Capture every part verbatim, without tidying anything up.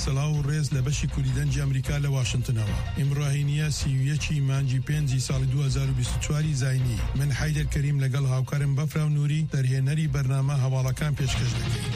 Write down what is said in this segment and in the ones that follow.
سلااو ڕێز لە بەشی کوردیدەنجی ئەمریکا لە واشنگتنەوە. ئیمڕاهینیە سیویەکی مانجی پێنجی ساڵی دو هەزار و بیست و چوار زاینی من حیدر کەریم لەگەڵ هاوکارم بەفرا و نووری دەرهێنەری بەرنامە هەواڵەکان پێشکەش دەکەین.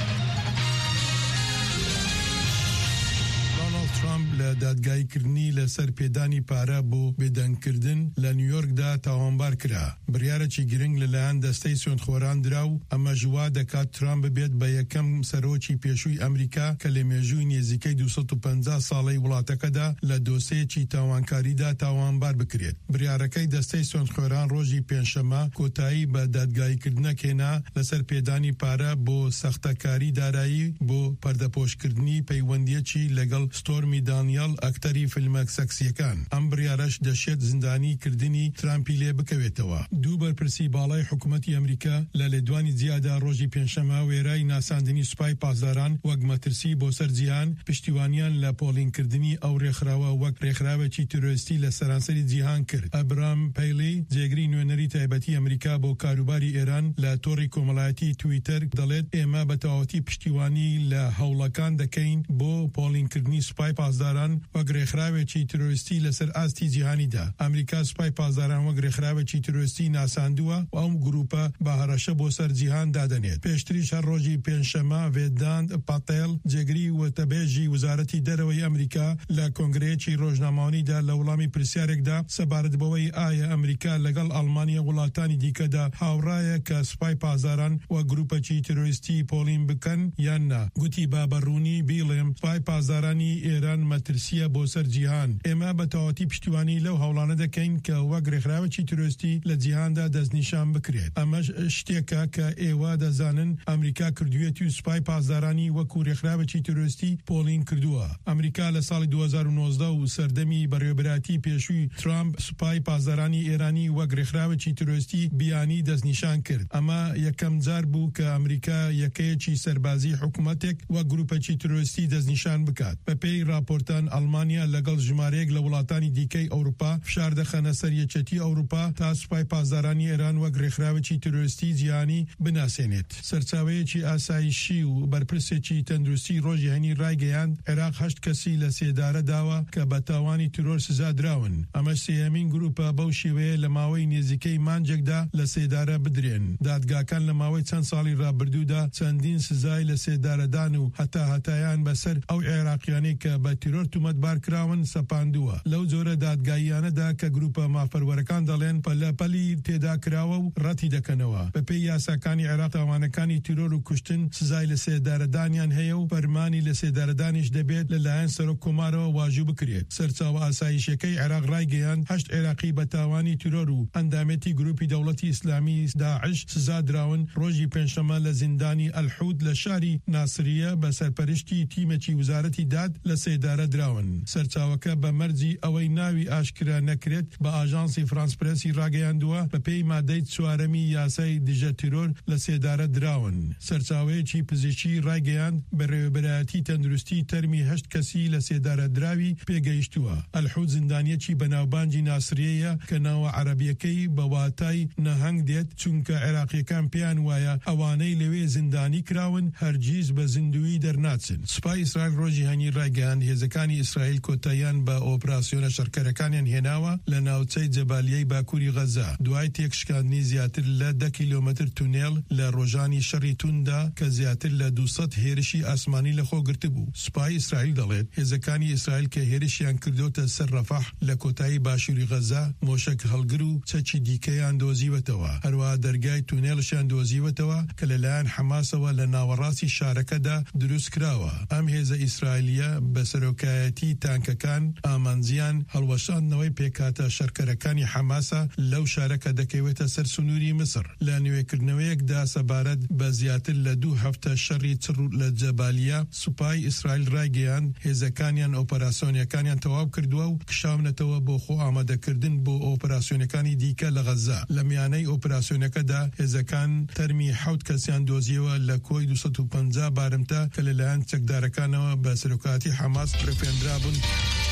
ترامپ لە دادگایکردنی لەسەر پێدانی پارە بۆ بێدەنگکردن لە نیویۆرکدا تاوانبار کرا. بڕیارێکی گرنگ لەلایەن دەستەی سوێندخۆران درا و ئەمە ژوا دەکات ترامپ ببێت بە یەکەم سەرۆکی پێشووی ئەمریکا کە لە مێژووی نێزیکەی دووسەد و پەنجا ساڵەی وڵاتەکەدا لە دۆسەیەکی تاوانکاریدا تاوانبار بکرێت. بڕیارەکەی دەستەی سوێندخۆران ڕۆژی پێنجشەمە کۆتایی بە دادگایکردنەک هێنا لەسەر پێدانی پارە بۆ سەختەکاری دارایی بۆ پەردەپۆشکردنی پەیوەندیەکی لەگەڵ ستۆرمی دانیال ئەکتەری فیلمە سەکسیەکان. ئەم بڕیارەش دەشێت زیندانی کردنی ترامپی لێ بکەوێتەوە. دوو بەرپرسی باڵای حکوومەتی ئەمریکا لە لێدوانی جیادا ڕۆژی پێنجشەمە وێرای ناساندنی سوپای پاسداران وەک مەترسی بۆ سەر جیهان پشتیوانیان لە پۆلینکردنی ئەو ڕێکخراوە وەک ڕێکخراوێکی تیرۆریستی لە سەرانسەری جیهان کرد. ئەبرام پەیلی جێگری نوێنەری تایبەتی ئەمریکا بۆ کاروباری ئێران لە تۆڕی کۆمەڵایەتی تویتەر دەڵێت ئێمە بە تەواوەتی پشتیوانی لە هەوڵەکان دەکەین بۆ پۆلینکردنی سوپای پاسداران وەک ڕێکخراوێکی تیرۆریستی لەسەر ئاستی جیهانیدا. ئەمریکا سوپای پاسداران وەک ڕێکخراوێکی تیرۆریستی ناساندووە و ئەم گروپە بە هەڕەشە بۆ سەر جیهان دادەنێت. پێشتریش هەر ڕۆژی پێنجشەمە ڤێداند پاتێل جێگری وتەبێژی وزارەتی دەرەوەی ئەمریکا لە کۆنگرەیەکی ڕۆژنامەوانیدا لە وەڵامی پرسیارێکدا سەبارەت بەوەی ئایا ئەمریکا لەگەڵ ئەڵمانیا وڵاتانی دیکەدا هاوڕایە کە سوپای پاسداران و گروپەکی تیرۆریستی پۆلین بکەن یان نا. گوتی بابەڕوونی بیڵێم سوپای پاسدارانی ئێران مەترسیە بۆ سەر جیهان. ئێمە بە تەواوەتی پشتیوانی لەو هەوڵانە دەکەین کە وەک ڕێکخراوێکی تیرۆریستی لە جیهاندا دەستنیشان بکرێت. ئەمەش شتێکە کە ئێوە دەزانن ئەمریکا کردوویەتی و سوپای پاسدارانی وەکو ڕێکخراوێکی تیرۆریستی پۆلین کردووە. ئەمریکا لە ساڵی دو هەزار و نۆزدە و سەردەمی بەڕێوەبەراتی پێشووی ترامپ سوپای پاسدارانی ئێرانی وەک ڕێکخراوێکی تیرۆریستی بیانی دەستنیشان کرد. ئەمە یەکەم جار بوو کە ئەمریکا یەکەیەکی سەربازی حکوومەتێک وەک گروپێکی تیرۆریستی دەستنیشان بکات. بە پێی راپۆرتان ئەڵمانیا لەگەڵ ژمارەیەک لە وڵاتانی دیکەی ئەوروپا فشار دەخەنە سەر یەکێتی ئەوروپا تا سوپای پاسدارانی ئێران وەک ڕێکخراوێکی تیرۆریستی جیهانی بناسێنێت. سەرچاوەیەکی ئاسایشی و بەرپرسێکی تەندروستی ڕۆژی هەنی ڕایگەیاند عێراق هەشت کەسی لە سێدارە داوە کە بە تاوانی ترۆر سزا دراون. ئەمە سێهەمین گروپە بەو شێوەیە لە ماوەی نێزیکەی مانجێکدا لە سێدارە بدرێن. دادگاکان لە ماوەی چەند ساڵی ڕابردوودا چەندین سزای لە سێدارەدان و هەتا هەتایان بەسەر ئەو عێراقیانەی کە بە تیرۆر تومەتبار کراون سەپاندووە. لەو جۆرە دادگاییانەدا کە گروپە مافەروەرەکان دەڵێن پەلەپەلی تێدا کراوە و ڕەتی دەکەنەوە. بەپێی یاساکانی عێراق تاوانەکانی تیرۆر و کوشتن سزای لە سێدارەدانیان هەیە و فەرمانی لە سێدارەدانیش دەبێت لەلایەن سەرۆک کۆمارەوە واژوو بکرێت. سەرچاوە ئاسایشەکەی عێراق ڕایگەیاند هەشت عێراقی بە تاوانی تیرۆر و ئەندامەتی گروپی دەوڵەتی ئیسلامی داعش سزا دراون ڕۆژی پێنجشەمە لە زیندانی ئەلحود لە شاری ناسریە بە سەرپەرشتی تیمێکی وزارەتی داد لە سێدارە دراون. سەرچاوەکە بە مەرجی ئەوەی ناوی ئاشکرا نەکرێت بە ئاژانسی فرانس پرێسی ڕاگەیاندووە بە پێی مادەی چوارەمی یاسای دژە تیرۆر لە سێدارە دراون. سەرچاوەیەکی پزیشکی ڕایگەیاند بە ڕێوەبەرایەتی تەندروستی تەرمی هەشت کەسی لە سێدارە دراوی پێگەیشتووە. ئەلحود زیندانیەکی بەناوبانجی ناسریەیە کە ناوە عەرەبیەکەی بە واتای نەهەنگ دێت چونکە عێراقیەکان پێیان وایە ئەوانەی لەوێ زیندانی کراون هەرگیز بە زیندوی دەرناچن. سوپای ئیسرائیل ڕۆژی هەنی ڕایگەیاند هێزەکانی ئیسرائیل کۆتاییان بە ئۆپراسیۆنە شەڕکەرەکانیان هێناوە لە ناوچەی جەبالیەی باکووری غەزا دوای تێکشکاندنی زیاتر لە دە کیلۆمەتر تونێڵ لە ڕۆژانی شەڕی توندا کە زیاتر لە دووسەد هێرشی ئاسمانی لەخۆ گرتبوو. سوپای ئیسرائیل دەڵێت هێزەکانی ئیسرائیل کە هێرشیان کردوتە سەر ڕەفەح لە کۆتایی باشووری غەزا مۆشک هەڵگر و چەکی دیکەیان دۆزیوەتەوە. هەروەها دەرگای تونێڵشیان دۆزیوەتەوە کە لەلایەن حەماسەوە لە ناوەڕاستی شارەکەدا دروست کراوە. ئەم هێزە ئیسرائیلیە بە سەرۆکایەتی تانکەکان ئامانجیان هەڵوەشاندنەوەی پێکاتە شەڕکەرەکانی حەماسە لەو شارەکە دەکەوێتە سەر سنووری مسر. لە نوێکردنەوەیەکدا سەبارەت بە زیاتر لە دوو هەفتە شەڕی چڕ لە جەبالیە سوپای ئیسرائیل ڕایگەیاند هێزەکانیان ئۆپەراسیۆنەکانیان تەواو کردووە و کشاونەتەوە بۆ خۆ ئامادەکردن بۆ ئۆپەراسیۆنەکانی دیکە لە غەزا. لە میانەی ئۆپەراسیۆنەکەدا هێزەکان تەرمی حەوت کەسیان دۆزیەوە لە کۆی دووسەد و پەنجا بارمتە کە لەلایەن چەکدارەکانەوە بە سەرۆکایەتی حەماس پرەفێنرابوون.